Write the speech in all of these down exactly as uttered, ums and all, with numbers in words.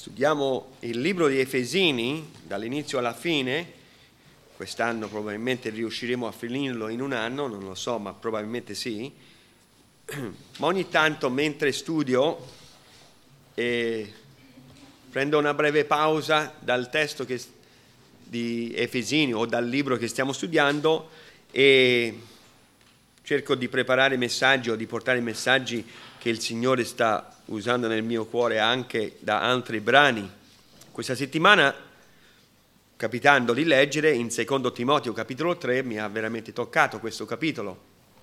Studiamo il libro di Efesini dall'inizio alla fine. Quest'anno probabilmente riusciremo a finirlo in un anno, non lo so, ma probabilmente sì. Ma ogni tanto mentre studio eh, prendo una breve pausa dal testo che, di Efesini o dal libro che stiamo studiando e cerco di preparare messaggi o di portare messaggi che il Signore sta usando nel mio cuore anche da altri brani. Questa settimana, capitando di leggere in secondo Timoteo capitolo tre, mi ha veramente toccato questo capitolo.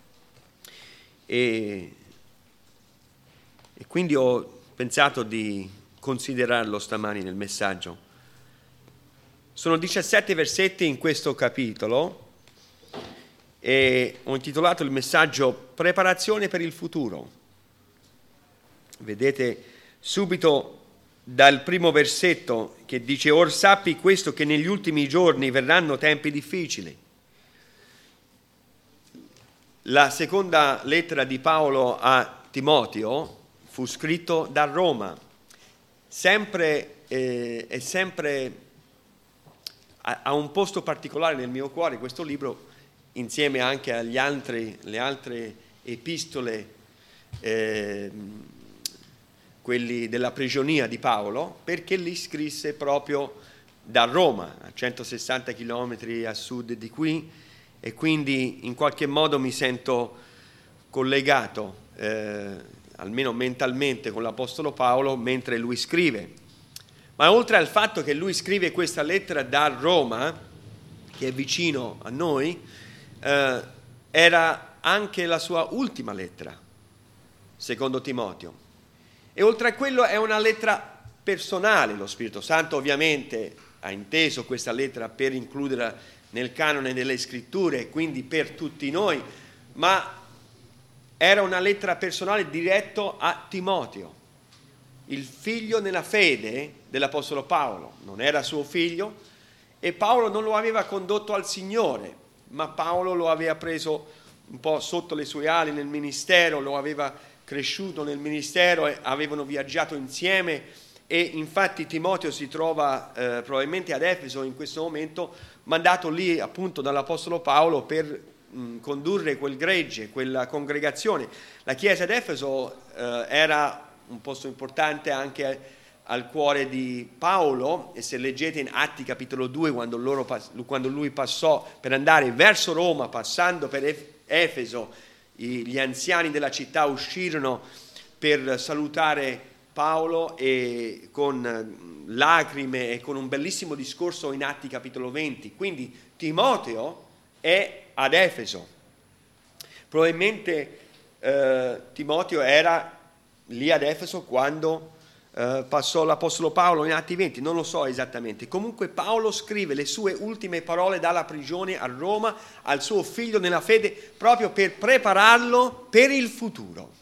E, e quindi ho pensato di considerarlo stamani nel messaggio. Sono diciassette versetti in questo capitolo e ho intitolato il messaggio Preparazione per il futuro. Vedete subito dal primo versetto che dice: Or sappi questo, che negli ultimi giorni verranno tempi difficili. La seconda lettera di Paolo a Timoteo fu scritto da Roma. Sempre, eh, è sempre ha un posto particolare nel mio cuore questo libro, insieme anche agli altri, le altre epistole, eh, quelli della prigionia di Paolo, perché li scrisse proprio da Roma, a centosessanta chilometri a sud di qui, e quindi in qualche modo mi sento collegato, eh, almeno mentalmente, con l'Apostolo Paolo mentre lui scrive. Ma oltre al fatto che lui scrive questa lettera da Roma, che è vicino a noi, eh, era anche la sua ultima lettera, secondo Timoteo. E oltre a quello è una lettera personale. Lo Spirito Santo ovviamente ha inteso questa lettera per includerla nel canone delle Scritture, quindi per tutti noi, ma era una lettera personale diretta a Timoteo, il figlio nella fede dell'Apostolo Paolo. Non era suo figlio e Paolo non lo aveva condotto al Signore, ma Paolo lo aveva preso un po' sotto le sue ali nel ministero, lo aveva cresciuto nel ministero e avevano viaggiato insieme, e infatti Timoteo si trova eh, probabilmente ad Efeso in questo momento, mandato lì appunto dall'Apostolo Paolo per mh, condurre quel gregge, quella congregazione. La chiesa ad Efeso eh, era un posto importante anche al cuore di Paolo, e se leggete in Atti capitolo due, quando, loro, quando lui passò per andare verso Roma, passando per Efeso, gli anziani della città uscirono per salutare Paolo e con lacrime e con un bellissimo discorso in Atti capitolo venti. Quindi Timoteo è ad Efeso. Probabilmente eh, Timoteo era lì ad Efeso quando eh, passò l'Apostolo Paolo in Atti venti, non lo so esattamente. Comunque Paolo scrive le sue ultime parole dalla prigione a Roma al suo figlio nella fede, proprio per prepararlo per il futuro.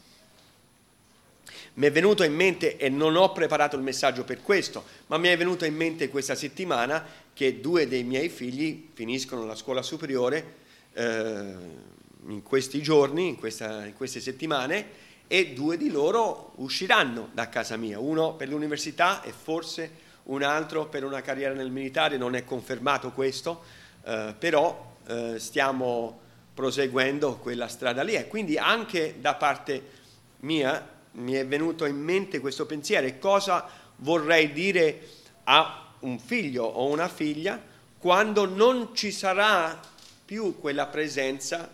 Mi è venuto in mente, e non ho preparato il messaggio per questo, ma mi è venuto in mente questa settimana che due dei miei figli finiscono la scuola superiore eh, in questi giorni, in, questa, in queste settimane, e due di loro usciranno da casa mia, uno per l'università e forse un altro per una carriera nel militare. Non è confermato questo, eh, però eh, stiamo proseguendo quella strada lì, e quindi anche da parte mia mi è venuto in mente questo pensiero: e cosa vorrei dire a un figlio o una figlia quando non ci sarà più quella presenza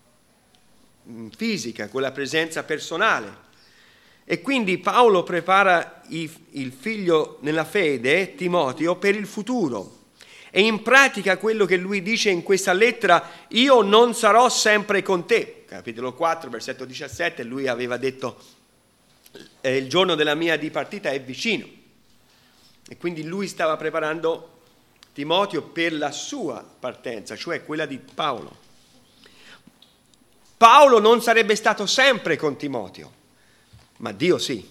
fisica, quella presenza personale. E quindi Paolo prepara il figlio nella fede, Timoteo, per il futuro. E in pratica quello che lui dice in questa lettera: io non sarò sempre con te. Capitolo quattro, versetto diciassette, lui aveva detto eh, il giorno della mia dipartita è vicino. E quindi lui stava preparando Timoteo per la sua partenza, cioè quella di Paolo. Paolo non sarebbe stato sempre con Timoteo, ma Dio sì.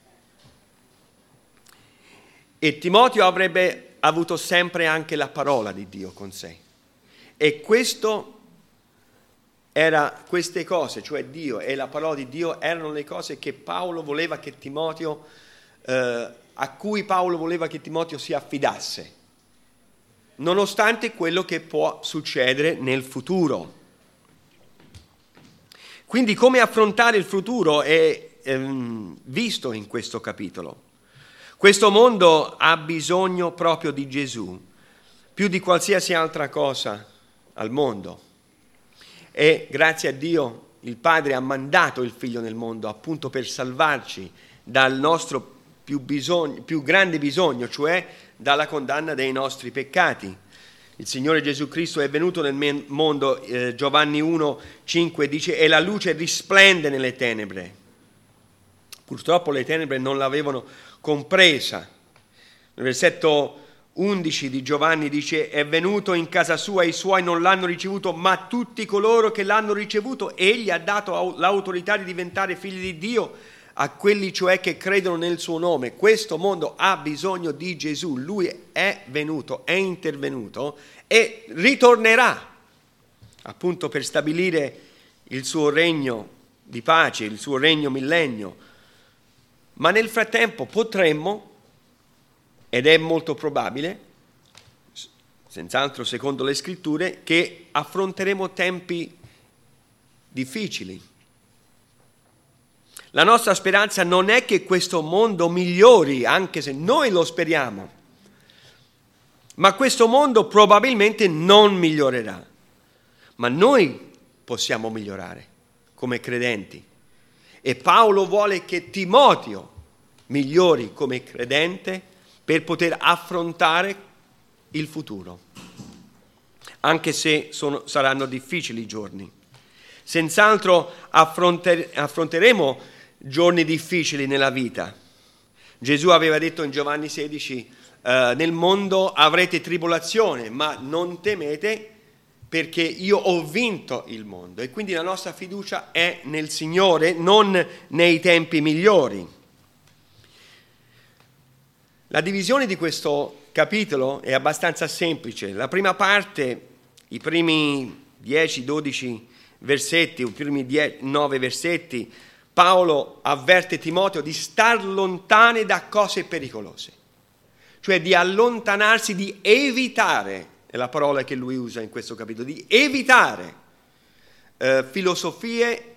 E Timoteo avrebbe avuto sempre anche la parola di Dio con sé. E questo era, queste cose, cioè Dio e la parola di Dio, erano le cose che Paolo voleva che Timoteo eh, a cui Paolo voleva che Timoteo si affidasse, nonostante quello che può succedere nel futuro. Quindi come affrontare il futuro è ehm, visto in questo capitolo. Questo mondo ha bisogno proprio di Gesù, più di qualsiasi altra cosa al mondo. E grazie a Dio il Padre ha mandato il Figlio nel mondo appunto per salvarci dal nostro più, bisogno, più grande bisogno, cioè dalla condanna dei nostri peccati. Il Signore Gesù Cristo è venuto nel mondo, eh, Giovanni uno cinque dice, e la luce risplende nelle tenebre. Purtroppo le tenebre non l'avevano compresa. Nel versetto undici di Giovanni dice, è venuto in casa sua e i suoi non l'hanno ricevuto, ma tutti coloro che l'hanno ricevuto, egli ha dato l'autorità di diventare figli di Dio, a quelli cioè che credono nel suo nome. Questo mondo ha bisogno di Gesù, lui è venuto, è intervenuto e ritornerà appunto per stabilire il suo regno di pace, il suo regno millennio. Ma nel frattempo potremmo, ed è molto probabile, senz'altro secondo le scritture, che affronteremo tempi difficili. La nostra speranza non è che questo mondo migliori, anche se noi lo speriamo, ma questo mondo probabilmente non migliorerà. Ma noi possiamo migliorare come credenti. E Paolo vuole che Timoteo migliori come credente per poter affrontare il futuro, anche se sono, saranno difficili i giorni. Senz'altro affronter, affronteremo giorni difficili nella vita. Gesù aveva detto in Giovanni sedici, eh, nel mondo avrete tribolazione, ma non temete perché io ho vinto il mondo. E quindi la nostra fiducia è nel Signore, non nei tempi migliori. La divisione di questo capitolo è abbastanza semplice. La prima parte, i primi dieci dodici versetti, i primi nove versetti, Paolo avverte Timoteo di star lontani da cose pericolose, cioè di allontanarsi, di evitare, è la parola che lui usa in questo capitolo, di evitare eh, filosofie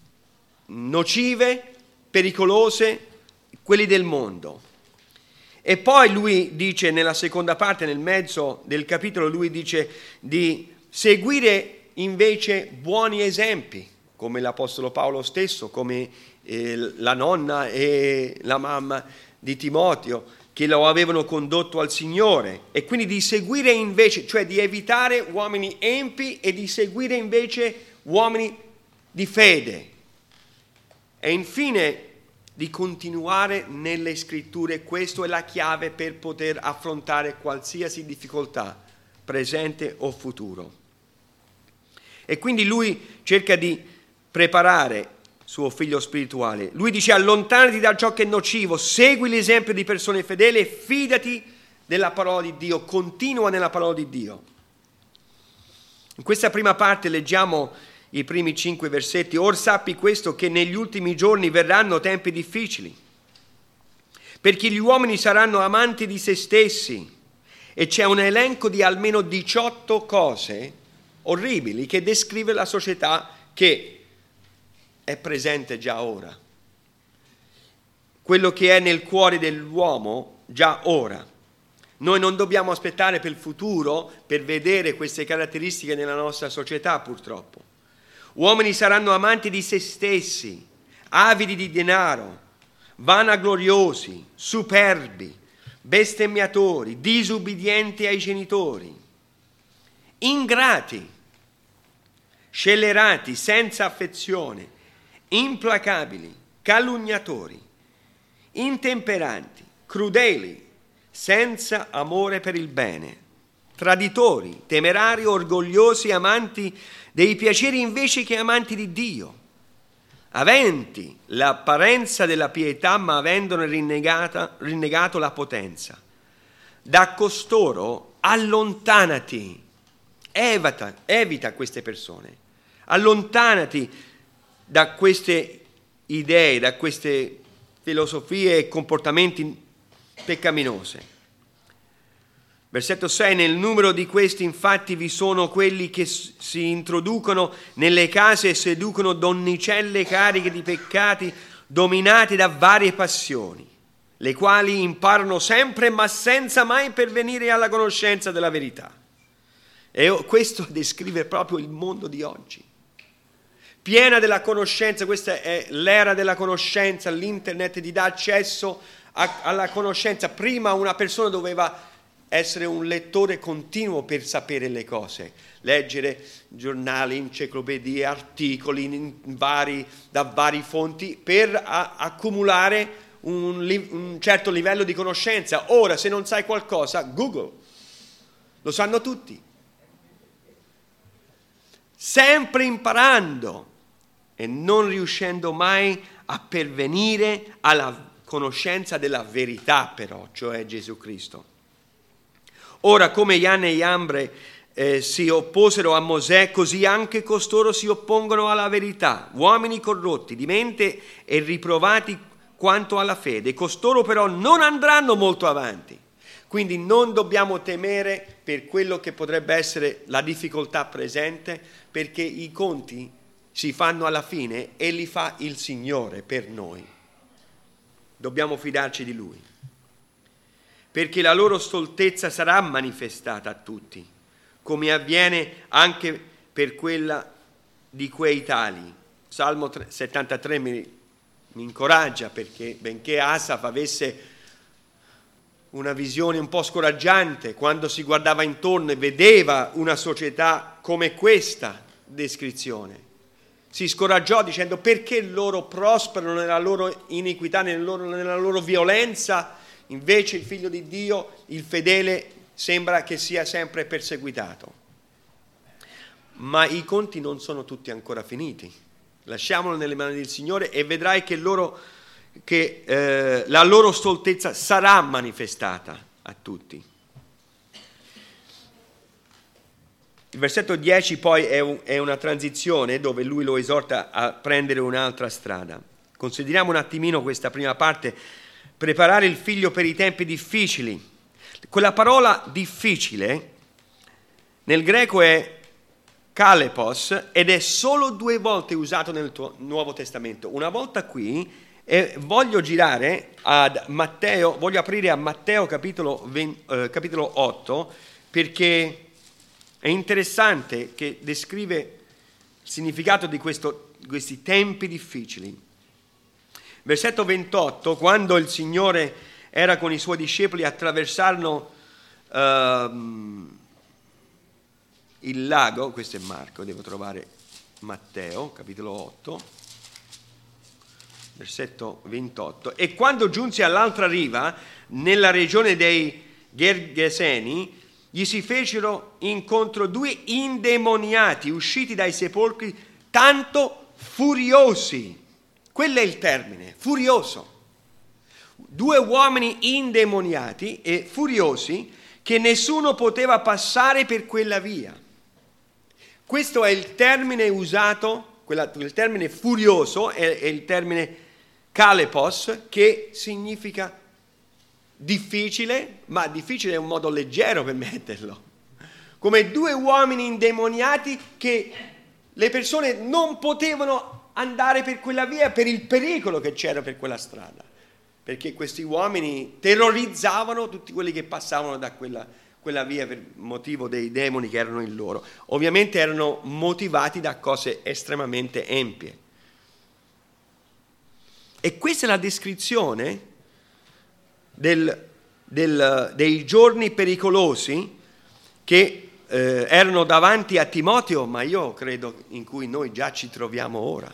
nocive, pericolose, quelli del mondo. E poi lui dice nella seconda parte, nel mezzo del capitolo, lui dice di seguire invece buoni esempi, come l'Apostolo Paolo stesso, come eh, la nonna e la mamma di Timoteo, che lo avevano condotto al Signore, e quindi di seguire invece, cioè di evitare uomini empi e di seguire invece uomini di fede. E infine di continuare nelle scritture. Questo è la chiave per poter affrontare qualsiasi difficoltà, presente o futuro. E quindi lui cerca di preparare suo figlio spirituale. Lui dice: allontanati da ciò che è nocivo, segui l'esempio di persone fedeli e fidati della parola di Dio, continua nella parola di Dio. In questa prima parte leggiamo i primi cinque versetti. Or sappi questo, che negli ultimi giorni verranno tempi difficili, perché gli uomini saranno amanti di se stessi, e c'è un elenco di almeno diciotto cose orribili che descrive la società che è presente già ora, quello che è nel cuore dell'uomo già ora. Noi non dobbiamo aspettare per il futuro per vedere queste caratteristiche nella nostra società, purtroppo. Uomini saranno amanti di se stessi, avidi di denaro, vanagloriosi, superbi, bestemmiatori, disubbidienti ai genitori, ingrati, scellerati, senza affezione, implacabili, calunniatori, intemperanti, crudeli, senza amore per il bene, traditori, temerari, orgogliosi, amanti dei piaceri invece che amanti di Dio, aventi l'apparenza della pietà ma avendone rinnegata, rinnegato la potenza. Da costoro allontanati, evita, evita queste persone, allontanati da queste idee, da queste filosofie e comportamenti peccaminosi. Versetto sei, nel numero di questi infatti vi sono quelli che si introducono nelle case e seducono donnicelle cariche di peccati, dominate da varie passioni, le quali imparano sempre ma senza mai pervenire alla conoscenza della verità. E questo descrive proprio il mondo di oggi. Piena della conoscenza, questa è l'era della conoscenza, l'internet ti dà accesso a, alla conoscenza. Prima una persona doveva essere un lettore continuo per sapere le cose, leggere giornali, enciclopedie, articoli in vari, da vari fonti per a, accumulare un, un certo livello di conoscenza. Ora, se non sai qualcosa, Google, lo sanno tutti. Sempre imparando e non riuscendo mai a pervenire alla conoscenza della verità, però, cioè Gesù Cristo. Ora, come Ianne e Iambre eh, si opposero a Mosè, così anche costoro si oppongono alla verità, uomini corrotti di mente e riprovati quanto alla fede. Costoro però non andranno molto avanti. Quindi non dobbiamo temere per quello che potrebbe essere la difficoltà presente, perché i conti si fanno alla fine e li fa il Signore per noi. Dobbiamo fidarci di Lui, perché la loro stoltezza sarà manifestata a tutti, come avviene anche per quella di quei tali. Salmo settantatré mi, mi incoraggia, perché benché Asaf avesse una visione un po' scoraggiante quando si guardava intorno e vedeva una società come questa descrizione, si scoraggiò dicendo: perché loro prosperano nella loro iniquità, nella loro, nella loro violenza, invece il figlio di Dio, il fedele, sembra che sia sempre perseguitato. Ma i conti non sono tutti ancora finiti. Lasciamolo nelle mani del Signore e vedrai che, loro, che eh, la loro stoltezza sarà manifestata a tutti. Il versetto dieci poi è, un, è una transizione dove lui lo esorta a prendere un'altra strada. Consideriamo un attimino questa prima parte: preparare il figlio per i tempi difficili. Quella parola difficile nel greco è kalepos ed è solo due volte usato nel tuo Nuovo Testamento. Una volta qui, e voglio girare a Matteo, voglio aprire a Matteo capitolo, venti, eh, capitolo otto, perché è interessante che descrive il significato di questo, questi tempi difficili. Versetto ventotto, quando il Signore era con i suoi discepoli, attraversarono uh, il lago, questo è Marco, devo trovare Matteo, capitolo otto, versetto ventotto, e quando giunse all'altra riva, nella regione dei Gergeseni, gli si fecero incontro due indemoniati usciti dai sepolcri, tanto furiosi. Quello è il termine, furioso. Due uomini indemoniati e furiosi che nessuno poteva passare per quella via. Questo è il termine usato, quella, il termine furioso è, è il termine kalepos, che significa difficile, ma difficile è un modo leggero per metterlo. Come due uomini indemoniati che le persone non potevano andare per quella via per il pericolo che c'era per quella strada, perché questi uomini terrorizzavano tutti quelli che passavano da quella, quella via per motivo dei demoni che erano in loro. Ovviamente erano motivati da cose estremamente empie. E questa è la descrizione del, del, dei giorni pericolosi che eh, erano davanti a Timoteo, ma io credo in cui noi già ci troviamo ora.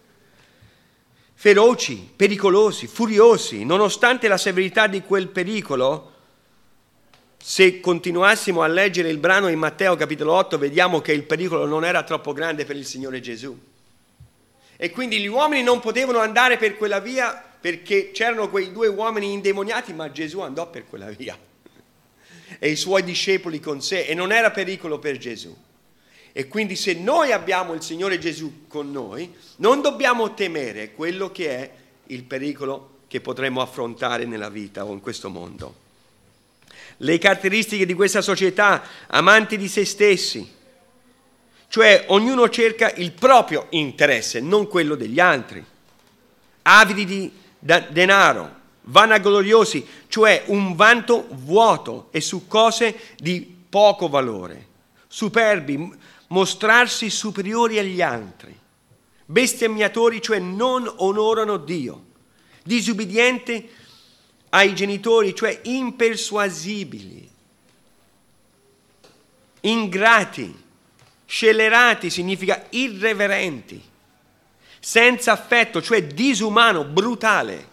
Feroci, pericolosi, furiosi, nonostante la severità di quel pericolo. Se continuassimo a leggere il brano in Matteo capitolo otto, vediamo che il pericolo non era troppo grande per il Signore Gesù. E quindi gli uomini non potevano andare per quella via perché c'erano quei due uomini indemoniati, ma Gesù andò per quella via. E i suoi discepoli con sé, e non era pericolo per Gesù. E quindi se noi abbiamo il Signore Gesù con noi, non dobbiamo temere quello che è il pericolo che potremo affrontare nella vita o in questo mondo. Le caratteristiche di questa società, amanti di se stessi, cioè ognuno cerca il proprio interesse, non quello degli altri, avidi di denaro, vanagloriosi, cioè un vanto vuoto e su cose di poco valore, superbi, mostrarsi superiori agli altri, bestemmiatori, cioè non onorano Dio, disubbidienti ai genitori, cioè impersuasibili, ingrati, scellerati significa irreverenti, senza affetto, cioè disumano, brutale,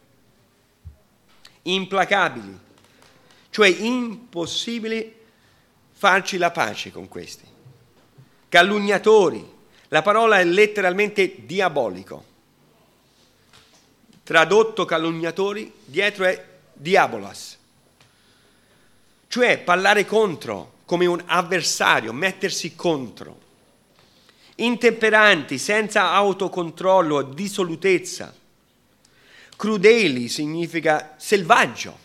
implacabili, cioè impossibile farci la pace con questi, calunniatori, la parola è letteralmente diabolico, tradotto calunniatori, dietro è diabolos, cioè parlare contro, come un avversario, mettersi contro, intemperanti, senza autocontrollo, dissolutezza, crudeli significa selvaggio,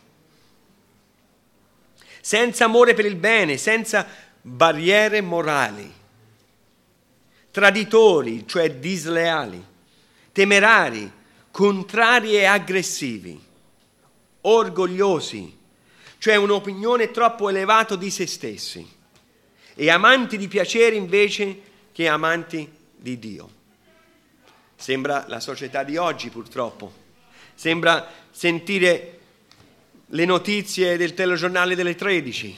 senza amore per il bene, senza barriere morali, traditori, cioè disleali, temerari, contrari e aggressivi, orgogliosi, cioè un'opinione troppo elevata di se stessi, e amanti di piacere invece che amanti di Dio. Sembra la società di oggi, purtroppo. Sembra sentire le notizie del telegiornale delle tredici.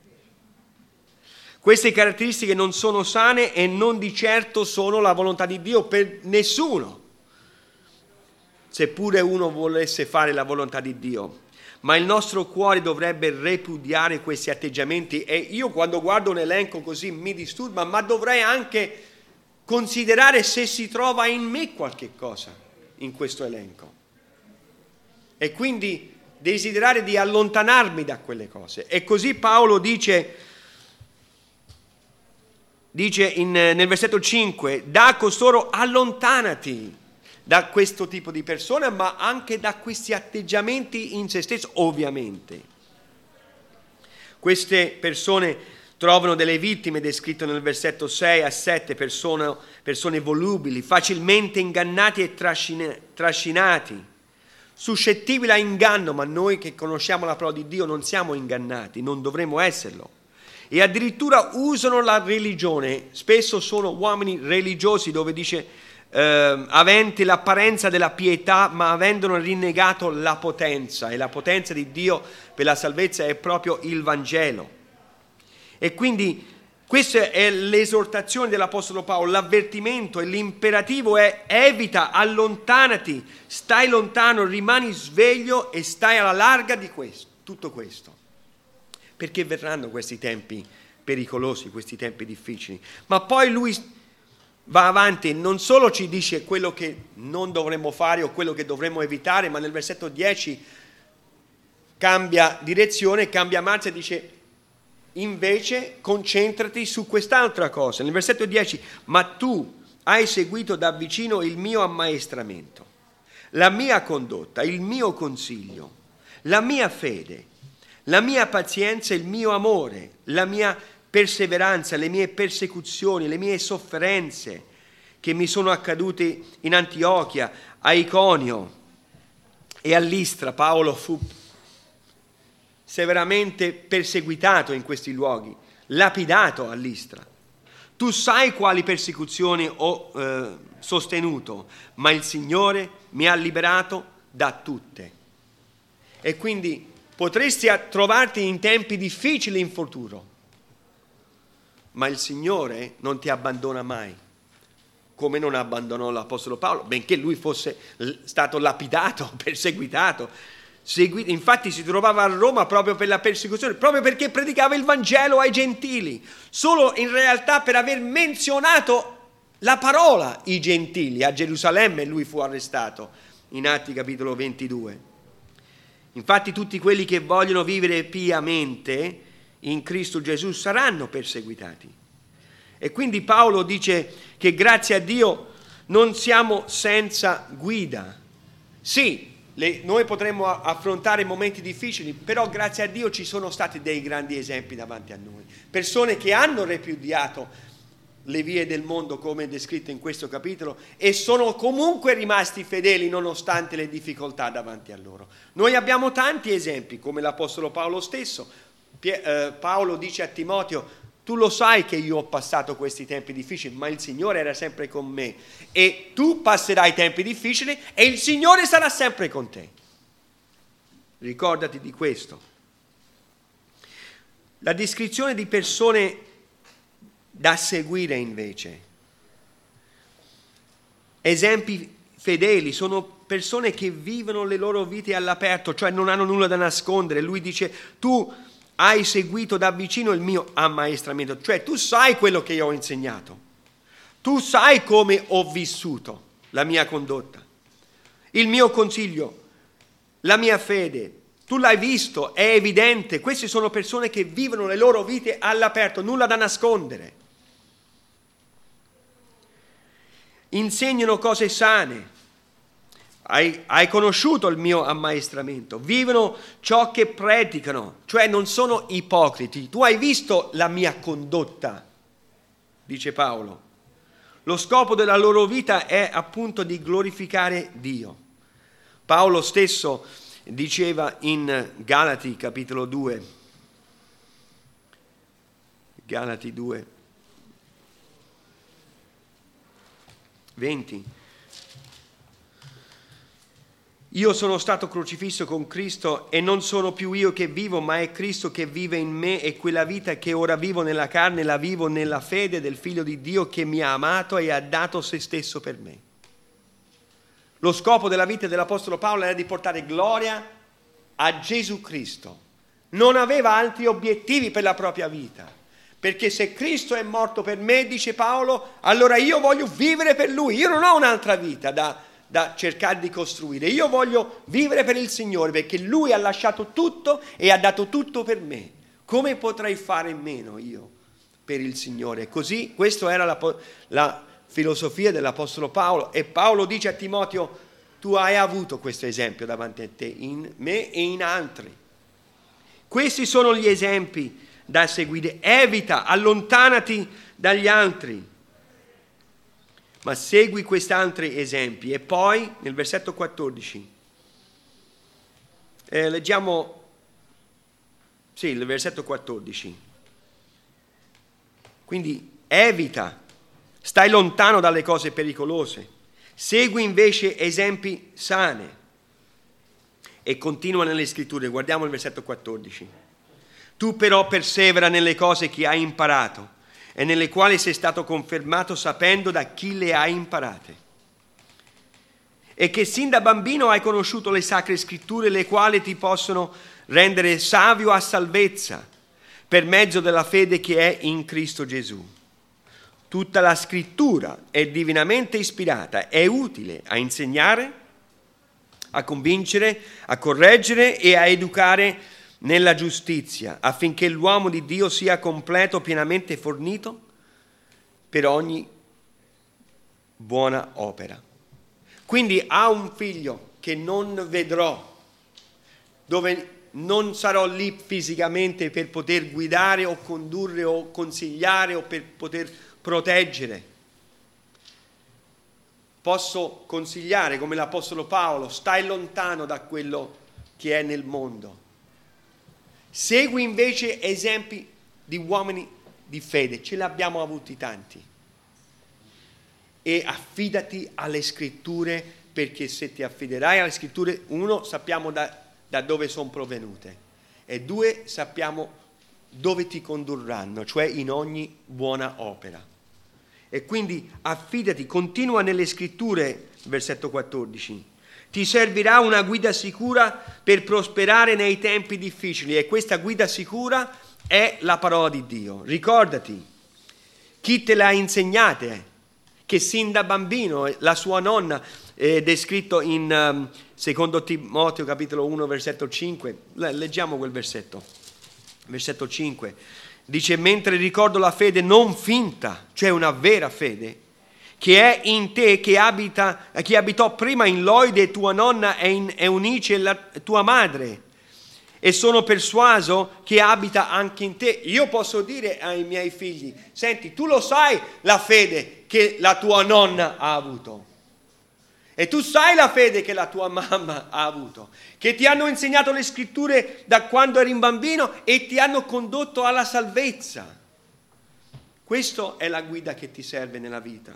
Queste caratteristiche non sono sane e non di certo sono la volontà di Dio per nessuno, seppure uno volesse fare la volontà di Dio. Ma il nostro cuore dovrebbe repudiare questi atteggiamenti, e io quando guardo un elenco così mi disturba, ma dovrei anche considerare se si trova in me qualche cosa in questo elenco. E quindi desiderare di allontanarmi da quelle cose. E così Paolo dice, dice in, nel versetto cinque, da costoro allontanati da questo tipo di persone, ma anche da questi atteggiamenti in se stesso, ovviamente. Queste persone trovano delle vittime, descritte nel versetto sei a sette, persone, persone volubili, facilmente ingannati e trascina, trascinati, suscettibili a inganno, ma noi che conosciamo la parola di Dio non siamo ingannati, non dovremmo esserlo. E addirittura usano la religione, spesso sono uomini religiosi, dove dice eh, aventi l'apparenza della pietà, ma avendolo rinnegato la potenza, e la potenza di Dio per la salvezza è proprio il Vangelo. E quindi questa è l'esortazione dell'Apostolo Paolo, l'avvertimento e l'imperativo è: evita, allontanati, stai lontano, rimani sveglio e stai alla larga di questo, tutto questo. Perché verranno questi tempi pericolosi, questi tempi difficili. Ma poi lui va avanti e non solo ci dice quello che non dovremmo fare o quello che dovremmo evitare, ma nel versetto dieci cambia direzione, cambia marcia e dice: invece concentrati su quest'altra cosa. Nel versetto dieci, ma tu hai seguito da vicino il mio ammaestramento, la mia condotta, il mio consiglio, la mia fede, la mia pazienza, il mio amore, la mia perseveranza, le mie persecuzioni, le mie sofferenze che mi sono accadute in Antiochia, a Iconio e a Listra. Paolo fu severamente perseguitato in questi luoghi, lapidato a Listra. Tu sai quali persecuzioni ho eh, sostenuto, ma il Signore mi ha liberato da tutte. E quindi potresti trovarti in tempi difficili in futuro, ma il Signore non ti abbandona mai, come non abbandonò l'Apostolo Paolo, benché lui fosse stato lapidato, perseguitato. Infatti si trovava a Roma proprio per la persecuzione, proprio perché predicava il Vangelo ai gentili, solo in realtà per aver menzionato la parola i gentili. A Gerusalemme lui fu arrestato, in Atti capitolo ventidue. Infatti tutti quelli che vogliono vivere piamente in Cristo Gesù saranno perseguitati. E quindi Paolo dice che grazie a Dio non siamo senza guida. Sì, Le, noi potremmo affrontare momenti difficili, però grazie a Dio ci sono stati dei grandi esempi davanti a noi. Persone che hanno ripudiato le vie del mondo come descritto in questo capitolo e sono comunque rimasti fedeli nonostante le difficoltà davanti a loro. Noi abbiamo tanti esempi, come l'Apostolo Paolo stesso. Pie- eh, Paolo dice a Timoteo: tu lo sai che io ho passato questi tempi difficili, ma il Signore era sempre con me, e tu passerai tempi difficili e il Signore sarà sempre con te. Ricordati di questo. La descrizione di persone da seguire invece, esempi fedeli, sono persone che vivono le loro vite all'aperto, cioè non hanno nulla da nascondere. Lui dice: tu hai seguito da vicino il mio ammaestramento, cioè tu sai quello che io ho insegnato, tu sai come ho vissuto la mia condotta, il mio consiglio, la mia fede. Tu l'hai visto, è evidente. Queste sono persone che vivono le loro vite all'aperto, nulla da nascondere. Insegnano cose sane. Hai, hai conosciuto il mio ammaestramento. Vivono ciò che predicano, cioè non sono ipocriti. Tu hai visto la mia condotta, dice Paolo. Lo scopo della loro vita è appunto di glorificare Dio. Paolo stesso diceva in Galati capitolo due, Galati due, venti: io sono stato crocifisso con Cristo e non sono più io che vivo, ma è Cristo che vive in me, e quella vita che ora vivo nella carne la vivo nella fede del Figlio di Dio che mi ha amato e ha dato se stesso per me. Lo scopo della vita dell'Apostolo Paolo era di portare gloria a Gesù Cristo. Non aveva altri obiettivi per la propria vita, perché se Cristo è morto per me, dice Paolo, allora io voglio vivere per Lui. Io non ho un'altra vita da, da cercare di costruire. Io voglio vivere per il Signore, perché Lui ha lasciato tutto e ha dato tutto per me. Come potrei fare meno io per il Signore? Così, questa era la, la filosofia dell'Apostolo Paolo, e Paolo dice a Timoteo: tu hai avuto questo esempio davanti a te, in me e in altri. Questi sono gli esempi da seguire. Evita, allontanati dagli altri, ma segui questi altri esempi. E poi nel versetto quattordici eh, leggiamo sì, il versetto quattordici. Quindi evita, stai lontano dalle cose pericolose, segui invece esempi sani. E continua nelle scritture, guardiamo il versetto quattordici. Tu però persevera nelle cose che hai imparato e nelle quali sei stato confermato, sapendo da chi le hai imparate, e che sin da bambino hai conosciuto le sacre scritture, le quali ti possono rendere savio a salvezza per mezzo della fede che è in Cristo Gesù. Tutta la scrittura è divinamente ispirata, è utile a insegnare, a convincere, a correggere e a educare nella giustizia, affinché l'uomo di Dio sia completo, pienamente fornito per ogni buona opera. Quindi ha un figlio che non vedrò, dove non sarò lì fisicamente per poter guidare o condurre o consigliare o per poter proteggere. Posso consigliare come l'Apostolo Paolo: stai lontano da quello che è nel mondo. Segui invece esempi di uomini di fede, ce li abbiamo avuti tanti. E affidati alle scritture, perché se ti affiderai alle scritture, uno, sappiamo da, da dove sono provenute, e due, sappiamo dove ti condurranno, cioè in ogni buona opera. E quindi affidati, continua nelle scritture, versetto quattordici. Ti servirà una guida sicura per prosperare nei tempi difficili, e questa guida sicura è la parola di Dio. Ricordati, chi te l'ha insegnata, che sin da bambino la sua nonna, è descritto in um, secondo Timoteo capitolo uno versetto cinque, leggiamo quel versetto, versetto cinque, dice: mentre ricordo la fede non finta, cioè una vera fede, che è in te, che, abita, che abitò prima in Loide, tua nonna, e in Eunice, la, tua madre. E sono persuaso che abita anche in te. Io posso dire ai miei figli: senti, tu lo sai la fede che la tua nonna ha avuto. E tu sai la fede che la tua mamma ha avuto, che ti hanno insegnato le scritture da quando eri un bambino e ti hanno condotto alla salvezza. Questa è la guida che ti serve nella vita.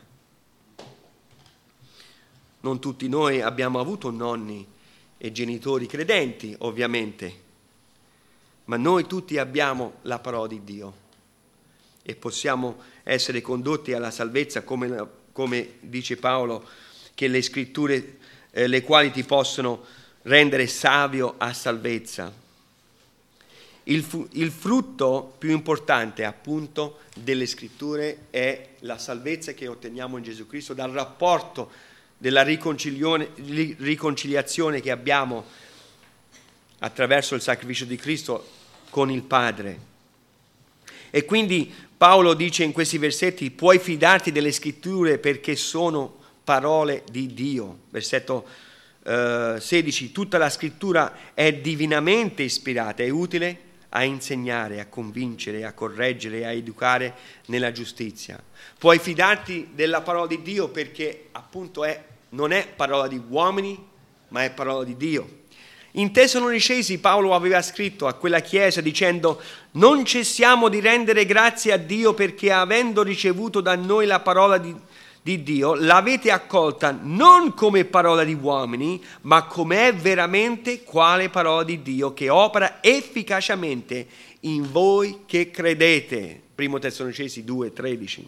Non tutti noi abbiamo avuto nonni e genitori credenti, ovviamente, ma noi tutti abbiamo la parola di Dio e possiamo essere condotti alla salvezza, come, come dice Paolo, che le scritture, eh, le quali ti possono rendere savio a salvezza. Il, fu- il frutto più importante, appunto, delle scritture è la salvezza che otteniamo in Gesù Cristo dal rapporto della riconciliazione che abbiamo attraverso il sacrificio di Cristo con il Padre. E quindi Paolo dice in questi versetti: puoi fidarti delle scritture perché sono parole di Dio. Versetto eh, sedici: tutta la scrittura è divinamente ispirata, è utile a insegnare, a convincere, a correggere, a educare nella giustizia. Puoi fidarti della parola di Dio perché appunto è, non è parola di uomini, ma è parola di Dio. In Tessalonicesi Paolo aveva scritto a quella chiesa dicendo: non cessiamo di rendere grazie a Dio perché, avendo ricevuto da noi la parola di, di Dio, l'avete accolta non come parola di uomini, ma come è veramente quale parola di Dio, che opera efficacemente in voi che credete. Primo Tessalonicesi due tredici.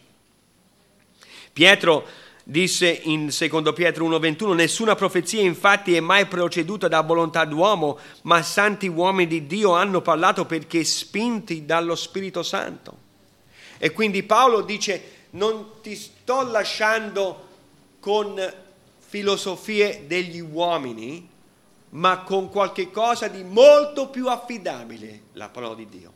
Pietro disse in secondo Pietro uno ventuno: nessuna profezia infatti è mai proceduta da volontà d'uomo, ma santi uomini di Dio hanno parlato perché spinti dallo Spirito Santo. E quindi Paolo dice: non ti sto lasciando con filosofie degli uomini, ma con qualche cosa di molto più affidabile, la parola di Dio.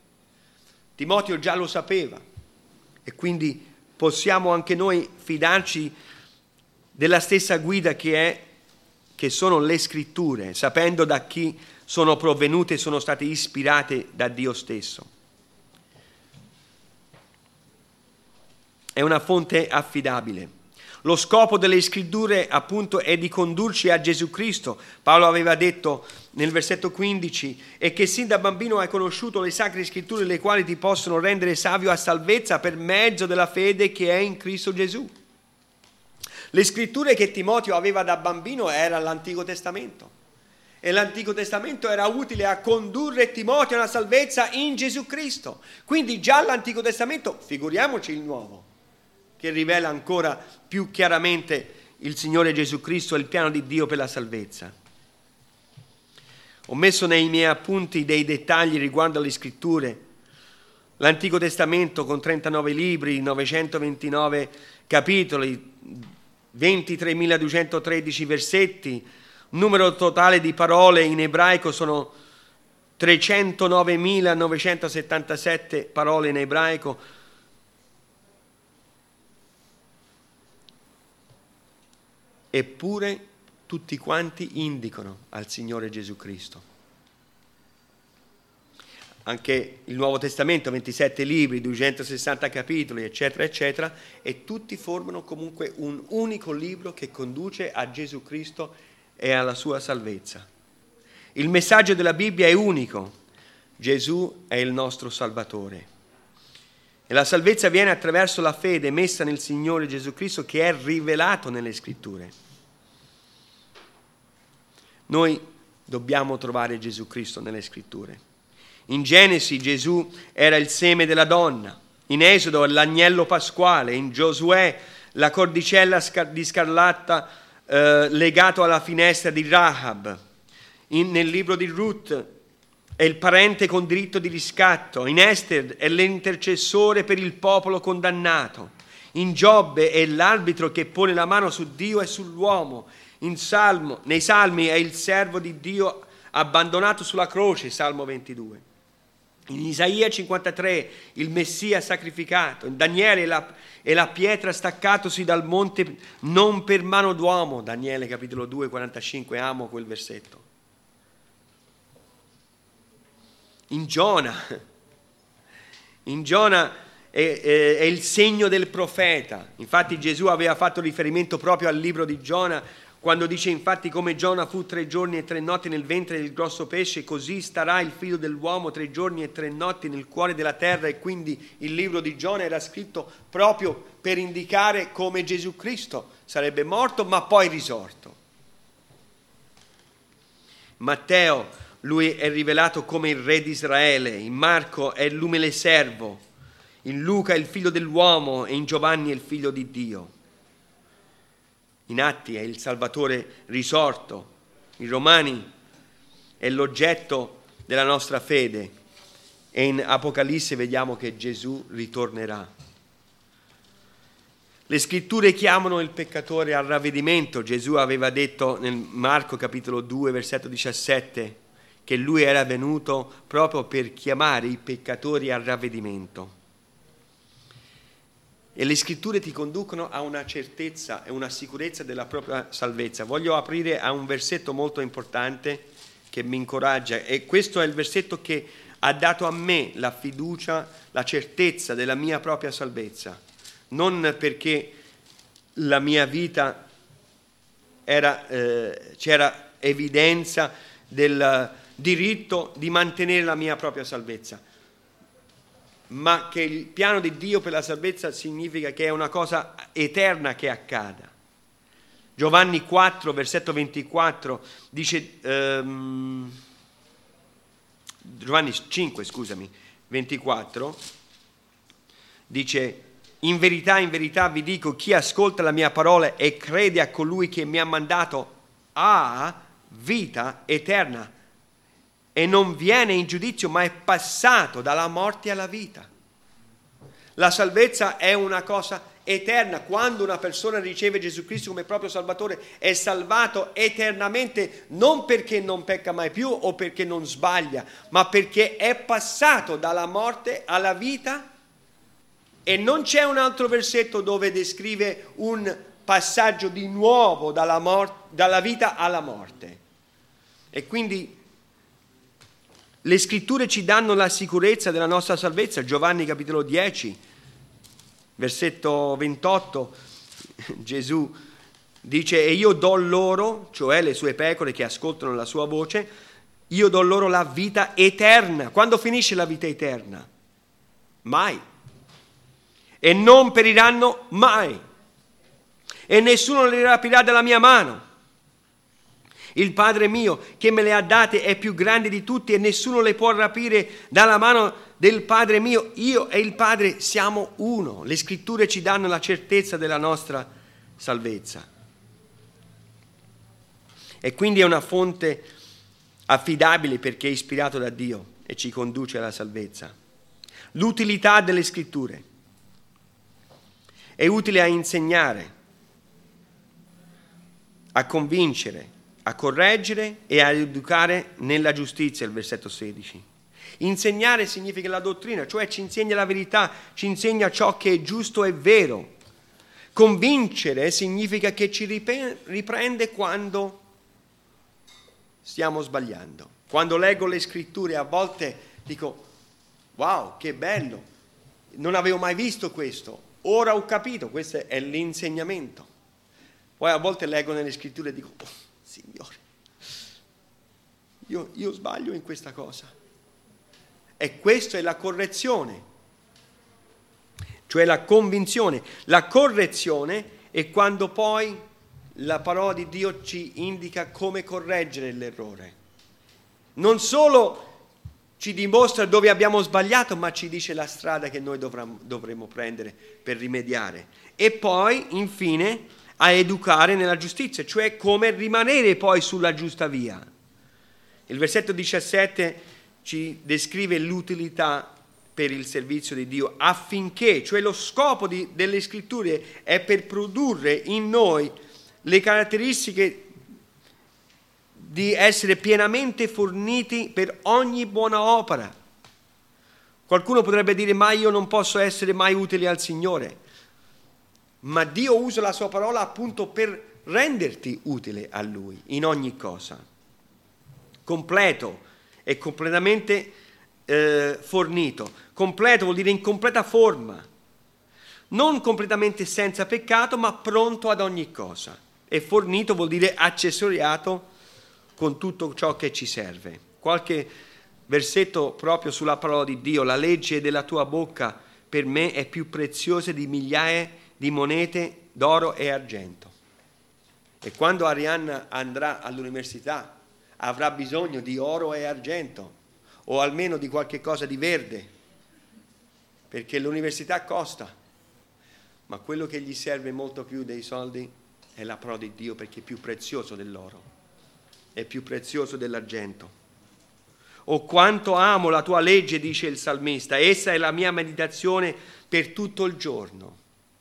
Timoteo già lo sapeva e quindi possiamo anche noi fidarci della stessa guida che è, che sono le scritture, sapendo da chi sono provvenute e sono state ispirate da Dio stesso. È una fonte affidabile. Lo scopo delle scritture appunto è di condurci a Gesù Cristo. Paolo aveva detto nel versetto quindici: e che sin da bambino hai conosciuto le sacre scritture, le quali ti possono rendere savio a salvezza per mezzo della fede che è in Cristo Gesù. Le scritture che Timoteo aveva da bambino era l'Antico Testamento, e l'Antico Testamento era utile a condurre Timoteo alla salvezza in Gesù Cristo. Quindi già l'Antico Testamento, figuriamoci il Nuovo, che rivela ancora più chiaramente il Signore Gesù Cristo e il piano di Dio per la salvezza. Ho messo nei miei appunti dei dettagli riguardo alle scritture. L'Antico Testamento con trentanove libri, novecentoventinove capitoli, ventitremiladuecentotredici versetti, un numero totale di parole in ebraico sono trecentonovemilanovecentosessantasette parole in ebraico. Eppure tutti quanti indicano al Signore Gesù Cristo. Anche il Nuovo Testamento, ventisette libri, duecentosessanta capitoli, eccetera, eccetera, e tutti formano comunque un unico libro che conduce a Gesù Cristo e alla sua salvezza. Il messaggio della Bibbia è unico: Gesù è il nostro Salvatore. E la salvezza viene attraverso la fede messa nel Signore Gesù Cristo, che è rivelato nelle Scritture. Noi dobbiamo trovare Gesù Cristo nelle Scritture. In Genesi Gesù era il seme della donna, in Esodo l'agnello pasquale, in Giosuè la cordicella di scarlatta eh, legato alla finestra di Rahab, in, nel libro di Ruth è il parente con diritto di riscatto, in Ester è l'intercessore per il popolo condannato, in Giobbe è l'arbitro che pone la mano su Dio e sull'uomo, in Salmo, nei Salmi è il servo di Dio abbandonato sulla croce, Salmo ventidue. In Isaia cinquantatré il Messia sacrificato, in Daniele la, e la pietra staccatosi dal monte non per mano d'uomo, Daniele capitolo due, quarantacinque, amo quel versetto. In Giona, in Giona è, è, è il segno del profeta, infatti Gesù aveva fatto riferimento proprio al libro di Giona, quando dice infatti come Giona fu tre giorni e tre notti nel ventre del grosso pesce, così starà il figlio dell'uomo tre giorni e tre notti nel cuore della terra. E quindi il libro di Giona era scritto proprio per indicare come Gesù Cristo sarebbe morto ma poi risorto. Matteo, lui è rivelato come il re di Israele, in Marco è l'umile servo, in Luca è il figlio dell'uomo e in Giovanni è il figlio di Dio. In Atti è il Salvatore risorto, in Romani è l'oggetto della nostra fede e in Apocalisse vediamo che Gesù ritornerà. Le scritture chiamano il peccatore al ravvedimento. Gesù aveva detto nel Marco capitolo due versetto diciassette che lui era venuto proprio per chiamare i peccatori al ravvedimento. E le scritture ti conducono a una certezza e una sicurezza della propria salvezza. Voglio aprire a un versetto molto importante che mi incoraggia, e questo è il versetto che ha dato a me la fiducia, la certezza della mia propria salvezza. Non perché la mia vita era, eh, c'era evidenza del diritto di mantenere la mia propria salvezza, ma che il piano di Dio per la salvezza significa che è una cosa eterna che accada. Giovanni quattro, versetto ventiquattro, dice, ehm, Giovanni cinque, scusami, ventiquattro, dice, in verità, in verità vi dico, chi ascolta la mia parola e crede a colui che mi ha mandato ha vita eterna e non viene in giudizio, ma è passato dalla morte alla vita. La salvezza è una cosa eterna. Quando una persona riceve Gesù Cristo come proprio Salvatore, è salvato eternamente, non perché non pecca mai più o perché non sbaglia, ma perché è passato dalla morte alla vita. E non c'è un altro versetto dove descrive un passaggio di nuovo dalla, mor- dalla vita alla morte. E quindi le scritture ci danno la sicurezza della nostra salvezza. Giovanni capitolo dieci, versetto ventotto, Gesù dice, e io do loro, cioè le sue pecore che ascoltano la sua voce, io do loro la vita eterna. Quando finisce la vita eterna? Mai. E non periranno mai. E nessuno le rapirà dalla mia mano. Il Padre mio che me le ha date è più grande di tutti e nessuno le può rapire dalla mano del Padre mio. Io e il Padre siamo uno. Le scritture ci danno la certezza della nostra salvezza. E quindi è una fonte affidabile perché è ispirato da Dio e ci conduce alla salvezza. L'utilità delle scritture. È utile a insegnare, a convincere, a correggere e a educare nella giustizia, il versetto sedici. Insegnare significa la dottrina, cioè ci insegna la verità, ci insegna ciò che è giusto e vero. Convincere significa che ci riprende quando stiamo sbagliando. Quando leggo le scritture a volte dico, wow, che bello, non avevo mai visto questo, ora ho capito, questo è l'insegnamento. Poi a volte leggo nelle scritture e dico, oh, Signore, io, io sbaglio in questa cosa. E questa è la correzione, cioè la convinzione. La correzione è quando poi la parola di Dio ci indica come correggere l'errore. Non solo ci dimostra dove abbiamo sbagliato, ma ci dice la strada che noi dovremmo, dovremmo prendere per rimediare. E poi, infine, a educare nella giustizia, cioè come rimanere poi sulla giusta via. Il versetto diciassette ci descrive l'utilità per il servizio di Dio affinché, cioè lo scopo di, delle scritture è per produrre in noi le caratteristiche di essere pienamente forniti per ogni buona opera. Qualcuno potrebbe dire, ma io non posso essere mai utile al Signore. Ma Dio usa la sua parola appunto per renderti utile a Lui in ogni cosa. Completo e completamente eh, fornito. Completo vuol dire in completa forma. Non completamente senza peccato, ma pronto ad ogni cosa. E fornito vuol dire accessoriato con tutto ciò che ci serve. Qualche versetto proprio sulla parola di Dio. La legge della tua bocca per me è più preziosa di migliaia di monete d'oro e argento. E quando Arianna andrà all'università avrà bisogno di oro e argento, o almeno di qualche cosa di verde, perché l'università costa, ma quello che gli serve molto più dei soldi è la parola di Dio, perché è più prezioso dell'oro, è più prezioso dell'argento. O quanto amo la tua legge, dice il salmista, essa è la mia meditazione per tutto il giorno.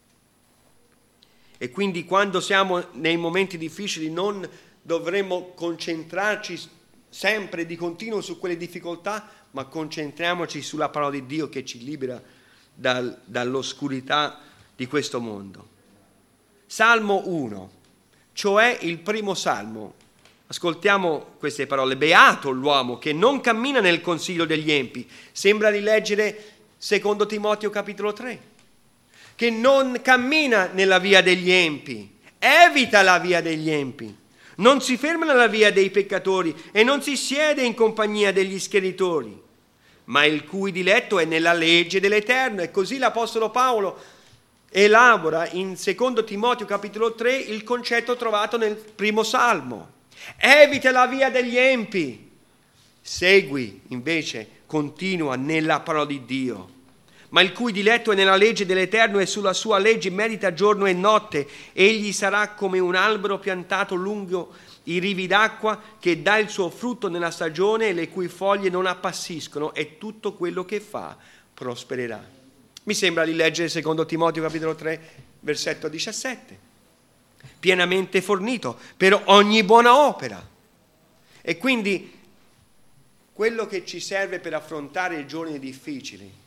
E quindi quando siamo nei momenti difficili non dovremmo concentrarci sempre di continuo su quelle difficoltà, ma concentriamoci sulla parola di Dio che ci libera dal, dall'oscurità di questo mondo. Salmo uno, cioè il primo salmo. Ascoltiamo queste parole. Beato l'uomo che non cammina nel consiglio degli empi. Sembra di leggere secondo Timoteo capitolo tre. Che non cammina nella via degli empi, evita la via degli empi, non si ferma nella via dei peccatori e non si siede in compagnia degli scheritori, ma il cui diletto è nella legge dell'Eterno. E così l'Apostolo Paolo elabora in secondo Timoteo capitolo tre il concetto trovato nel primo Salmo. Evita la via degli empi, segui invece, continua nella parola di Dio. Ma il cui diletto è nella legge dell'Eterno e sulla sua legge medita giorno e notte. Egli sarà come un albero piantato lungo i rivi d'acqua che dà il suo frutto nella stagione e le cui foglie non appassiscono, e tutto quello che fa prospererà. Mi sembra di leggere secondo Timoteo capitolo tre versetto diciassette. Pienamente fornito per ogni buona opera. E quindi quello che ci serve per affrontare i giorni difficili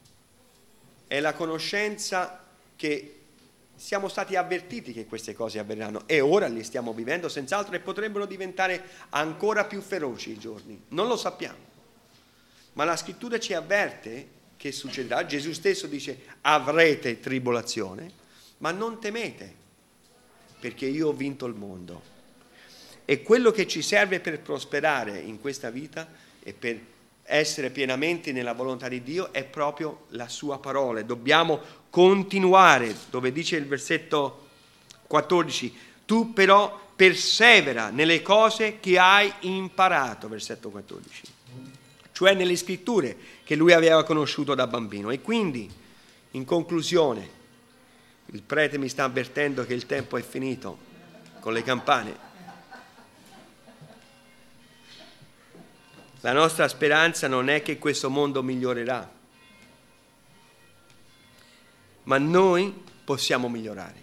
è la conoscenza che siamo stati avvertiti che queste cose avverranno e ora li stiamo vivendo senz'altro, e potrebbero diventare ancora più feroci i giorni. Non lo sappiamo, ma la scrittura ci avverte che succederà. Gesù stesso dice: avrete tribolazione, ma non temete, perché io ho vinto il mondo. E quello che ci serve per prosperare in questa vita e per essere pienamente nella volontà di Dio è proprio la sua parola. Dobbiamo continuare, dove dice il versetto quattordici, tu però persevera nelle cose che hai imparato, versetto quattordici, cioè nelle scritture che lui aveva conosciuto da bambino. E quindi, in conclusione, il prete mi sta avvertendo che il tempo è finito con le campane. La nostra speranza non è che questo mondo migliorerà, ma noi possiamo migliorare,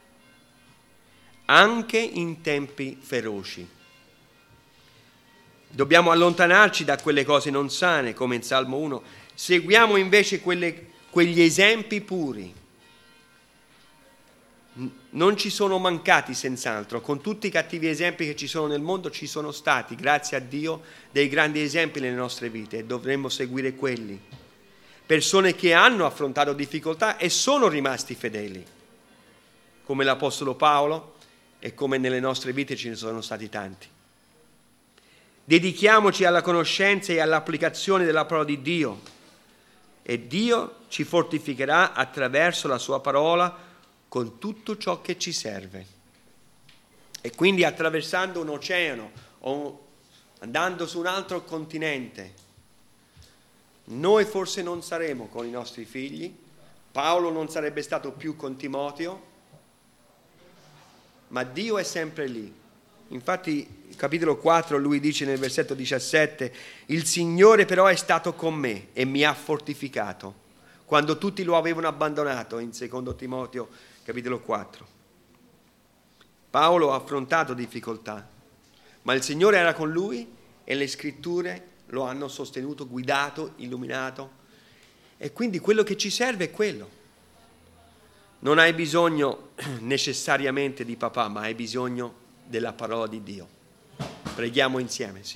anche in tempi feroci. Dobbiamo allontanarci da quelle cose non sane, come in Salmo uno. Seguiamo invece quelle, quegli esempi puri. Non ci sono mancati senz'altro, con tutti i cattivi esempi che ci sono nel mondo ci sono stati, grazie a Dio, dei grandi esempi nelle nostre vite, e dovremmo seguire quelli. Persone che hanno affrontato difficoltà e sono rimasti fedeli, come l'Apostolo Paolo e come nelle nostre vite ce ne sono stati tanti. Dedichiamoci alla conoscenza e all'applicazione della parola di Dio, e Dio ci fortificherà attraverso la sua parola con tutto ciò che ci serve. E quindi attraversando un oceano o andando su un altro continente, noi forse non saremo con i nostri figli, Paolo non sarebbe stato più con Timoteo, ma Dio è sempre lì. Infatti, il capitolo quattro, lui dice nel versetto diciassette, il Signore però è stato con me e mi ha fortificato, quando tutti lo avevano abbandonato, in secondo Timoteo capitolo quattro. Paolo ha affrontato difficoltà, ma il Signore era con lui e le scritture lo hanno sostenuto, guidato, illuminato, E quindi quello che ci serve è quello. Non hai bisogno necessariamente di papà, ma hai bisogno della parola di Dio. Preghiamo insieme.